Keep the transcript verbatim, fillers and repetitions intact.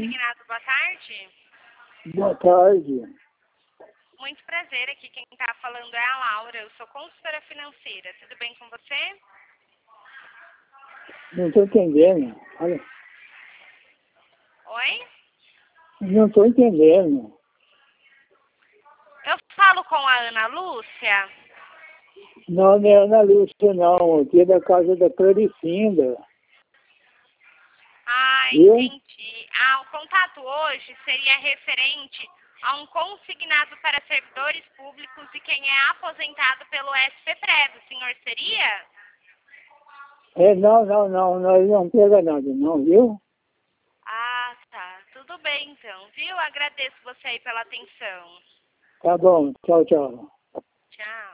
consignado, boa tarde. Boa tarde. Muito prazer, aqui quem está falando é a Laura, eu sou consultora financeira. Tudo bem com você? Não estou entendendo. Olha. Oi? Não estou entendendo. Eu falo com a Ana Lúcia? Não, não é Ana Lúcia, não. Aqui é da casa da Claricinda. Ah, Viu? entendi. Ah, o contato hoje seria referente a um consignado para servidores públicos e quem é aposentado pelo S P Prev. O senhor seria? É, não, não, não. Nós não pega nada, não, viu? Ah, tá. Tudo bem, então, viu? Agradeço você aí pela atenção. Tá bom. Tchau, tchau. Tchau.